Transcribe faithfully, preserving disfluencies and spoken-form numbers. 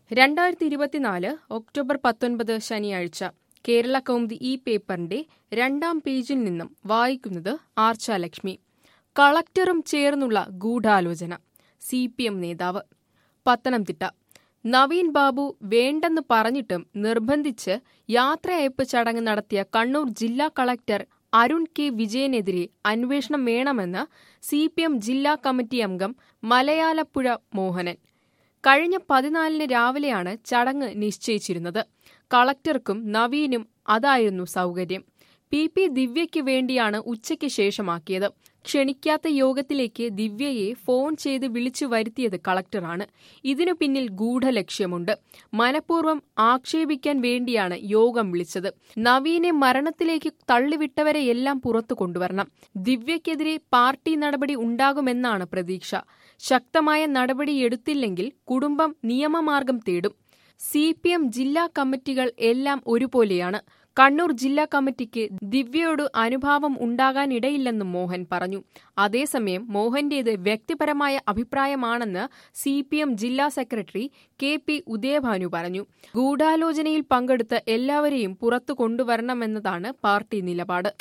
രണ്ടായിരത്തി ഇരുപത്തിനാല് ഒക്ടോബർ പത്തൊൻപത് ശനിയാഴ്ച കേരള കൗമുദി ഈ പേപ്പറിന്റെ രണ്ടാം പേജിൽ നിന്നും വായിക്കുന്നത് ആർച്ചാലക്ഷ്മി. കളക്ടറും ചേർന്നുള്ള ഗൂഢാലോചന. സി പി എം നേതാവ്. പത്തനംതിട്ട. നവീൻ ബാബു വേണ്ടെന്ന് പറഞ്ഞിട്ടും നിർബന്ധിച്ച് യാത്രയയപ്പ് ചടങ്ങ് നടത്തിയ കണ്ണൂർ ജില്ലാ കളക്ടർ അരുൺ കെ വിജയനെതിരെ അന്വേഷണം വേണമെന്ന് സി പി എം ജില്ലാ കമ്മിറ്റി അംഗം മലയാലപ്പുഴ മോഹനൻ. കഴിഞ്ഞ പതിനാലിന് രാവിലെയാണ് ചടങ്ങ് നിശ്ചയിച്ചിരുന്നത്. കളക്ടർക്കും നവീനും അതായിരുന്നു സൗകര്യം. പി പി ദിവ്യയ്ക്ക് വേണ്ടിയാണ് ഉച്ചയ്ക്ക് ശേഷമാക്കിയത്. ക്ഷണിക്കാത്ത യോഗത്തിലേക്ക് ദിവ്യയെ ഫോൺ ചെയ്ത് വിളിച്ചു വരുത്തിയത് കളക്ടറാണ്. ഇതിനു പിന്നിൽ ഗൂഢലക്ഷ്യമുണ്ട്. മനഃപൂർവ്വം ആക്ഷേപിക്കാൻ വേണ്ടിയാണ് യോഗം വിളിച്ചത്. നവീനെ മരണത്തിലേക്ക് തള്ളിവിട്ടവരെയെല്ലാം പുറത്തു കൊണ്ടുവരണം. ദിവ്യക്കെതിരെ പാർട്ടി നടപടി ഉണ്ടാകുമെന്നാണ് പ്രതീക്ഷ. ശക്തമായ നടപടിയെടുത്തില്ലെങ്കിൽ കുടുംബം നിയമമാർഗം തേടും. സി പി എം ജില്ലാ കമ്മിറ്റികൾ എല്ലാം ഒരുപോലെയാണ്. കണ്ണൂർ ജില്ലാ കമ്മിറ്റിക്ക് ദിവ്യയോട് അനുഭാവം ഉണ്ടാകാനിടയില്ലെന്നും മോഹൻ പറഞ്ഞു. അതേസമയം മോഹന്റേത് വ്യക്തിപരമായ അഭിപ്രായമാണെന്ന് സി പി എം ജില്ലാ സെക്രട്ടറി കെ പി ഉദയഭാനു പറഞ്ഞു. ഗൂഢാലോചനയിൽ പങ്കെടുത്ത എല്ലാവരെയും പുറത്തു കൊണ്ടുവരണമെന്നതാണ് പാർട്ടി നിലപാട്.